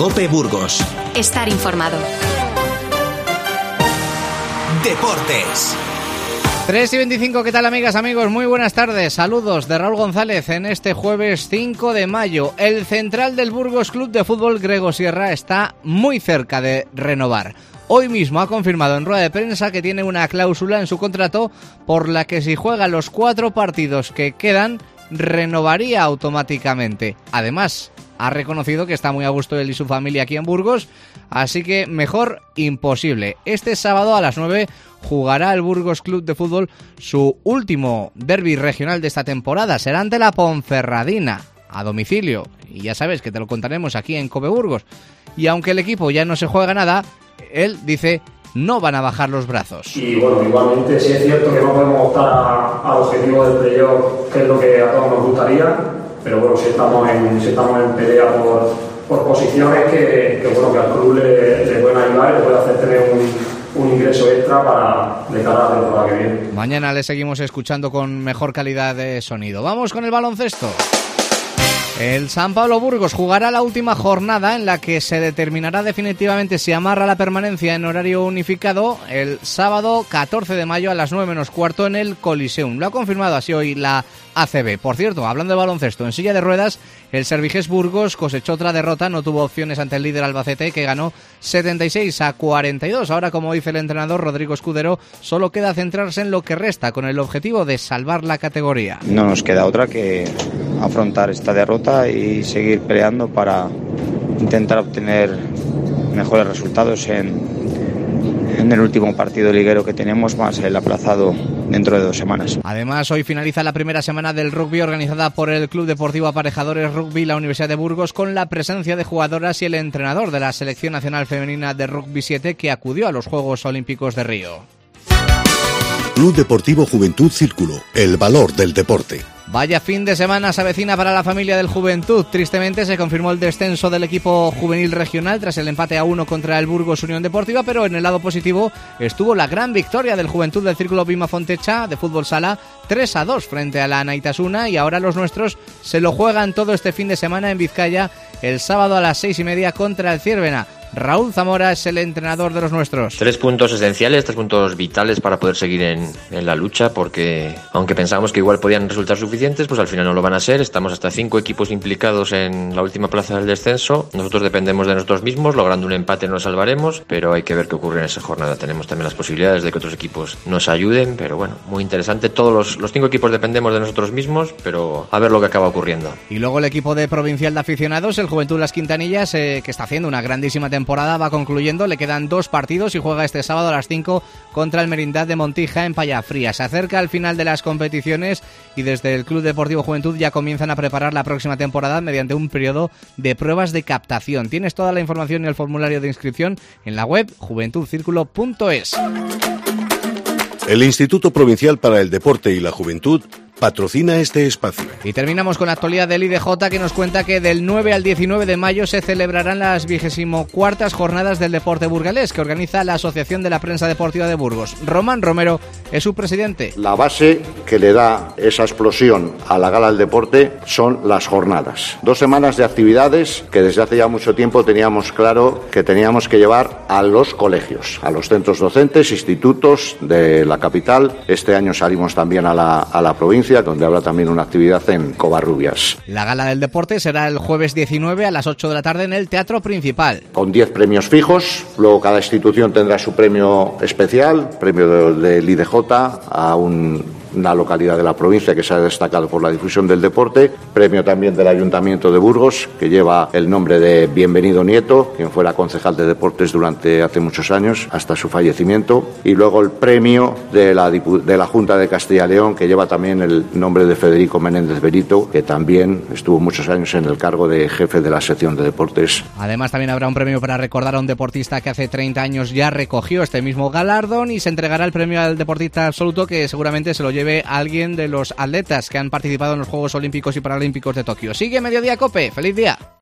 COPE Burgos. Estar informado. Deportes. 3:25, ¿qué tal amigas, amigos? Muy buenas tardes, saludos de Raúl González en este jueves 5 de mayo. El central del Burgos Club de Fútbol, Grego Sierra, está muy cerca de renovar. Hoy mismo ha confirmado en rueda de prensa que tiene una cláusula en su contrato por la que si juega los 4 partidos que quedan, renovaría automáticamente. Además, ha reconocido que está muy a gusto él y su familia aquí en Burgos, así que mejor imposible. Este sábado a las 9 jugará el Burgos Club de Fútbol su último derbi regional de esta temporada. Será ante la Ponferradina, a domicilio. Y ya sabes que te lo contaremos aquí en COPE Burgos. Y aunque el equipo ya no se juega nada, él dice no van a bajar los brazos. Y bueno, igualmente sí es cierto que no podemos optar al objetivo del playoff, que es lo que a todos nos gustaría, pero bueno, si estamos en pelea por posiciones que bueno, que al club le pueden ayudar y le puede hacer tener un ingreso extra de cara a la temporada que viene. Mañana le seguimos escuchando con mejor calidad de sonido. Vamos con el baloncesto. El San Pablo Burgos jugará la última jornada en la que se determinará definitivamente si amarra la permanencia en horario unificado el sábado 14 de mayo a las 9:15 en el Coliseum. Lo ha confirmado así hoy la ACB. Por cierto, hablando de baloncesto, en silla de ruedas, el Serviges Burgos cosechó otra derrota, no tuvo opciones ante el líder Albacete, que ganó 76-42. Ahora, como dice el entrenador Rodrigo Escudero, solo queda centrarse en lo que resta, con el objetivo de salvar la categoría. No nos queda otra que afrontar esta derrota y seguir peleando para intentar obtener mejores resultados en el último partido liguero que tenemos, más el aplazado dentro de 2 semanas. Además, hoy finaliza la primera semana del rugby organizada por el Club Deportivo Aparejadores Rugby la Universidad de Burgos, con la presencia de jugadoras y el entrenador de la Selección Nacional Femenina de Rugby 7 que acudió a los Juegos Olímpicos de Río. Club Deportivo Juventud Círculo, el valor del deporte. Vaya fin de semana se avecina para la familia del Juventud. Tristemente se confirmó el descenso del equipo juvenil regional tras el empate a 1 contra el Burgos Unión Deportiva, pero en el lado positivo estuvo la gran victoria del Juventud del Círculo Bima Fontecha de fútbol sala 3-2 frente a la Naitasuna, y ahora los nuestros se lo juegan todo este fin de semana en Vizcaya el sábado a las 6:30 contra el Ciervena. Raúl Zamora es el entrenador de los nuestros. 3 puntos esenciales, 3 puntos vitales para poder seguir en la lucha, porque aunque pensábamos que igual podían resultar suficientes, pues al final no lo van a ser. Estamos hasta 5 equipos implicados en la última plaza del descenso. Nosotros dependemos de nosotros mismos, logrando un empate nos salvaremos, pero hay que ver qué ocurre en esa jornada. Tenemos también las posibilidades de que otros equipos nos ayuden, pero bueno, muy interesante. Todos los 5 equipos dependemos de nosotros mismos, pero a ver lo que acaba ocurriendo. Y luego el equipo de Provincial de Aficionados, el Juventud Las Quintanillas, que está haciendo una grandísima temporada, va concluyendo, le quedan 2 partidos y juega este sábado a las 5 contra el Merindad de Montija en Payafría. Se acerca al final de las competiciones y desde el Club Deportivo Juventud ya comienzan a preparar la próxima temporada mediante un periodo de pruebas de captación. Tienes toda la información y el formulario de inscripción en la web juventudcirculo.es. El Instituto Provincial para el Deporte y la Juventud patrocina este espacio. Y terminamos con la actualidad del IDJ, que nos cuenta que del 9 al 19 de mayo se celebrarán las 24ª jornadas del deporte burgalés que organiza la Asociación de la Prensa Deportiva de Burgos. Román Romero es su presidente. La base que le da esa explosión a la gala del deporte son las jornadas. 2 semanas de actividades que desde hace ya mucho tiempo teníamos claro que teníamos que llevar a los colegios, a los centros docentes, institutos de la capital. Este año salimos también a la provincia, donde habrá también una actividad en Covarrubias. La gala del deporte será el jueves 19 a las 8 de la tarde en el Teatro Principal. Con 10 premios fijos, luego cada institución tendrá su premio especial, premio del IDJ a una localidad de la provincia que se ha destacado por la difusión del deporte, premio también del Ayuntamiento de Burgos, que lleva el nombre de Bienvenido Nieto, quien fuera concejal de deportes durante hace muchos años, hasta su fallecimiento, y luego el premio de la Junta de Castilla y León, que lleva también el nombre de Federico Menéndez Benito, que también estuvo muchos años en el cargo de jefe de la sección de deportes. Además, también habrá un premio para recordar a un deportista que hace 30 años ya recogió este mismo galardón, y se entregará el premio al deportista absoluto, que seguramente se lo lleve a alguien de los atletas que han participado en los Juegos Olímpicos y Paralímpicos de Tokio. Sigue Mediodía COPE. ¡Feliz día!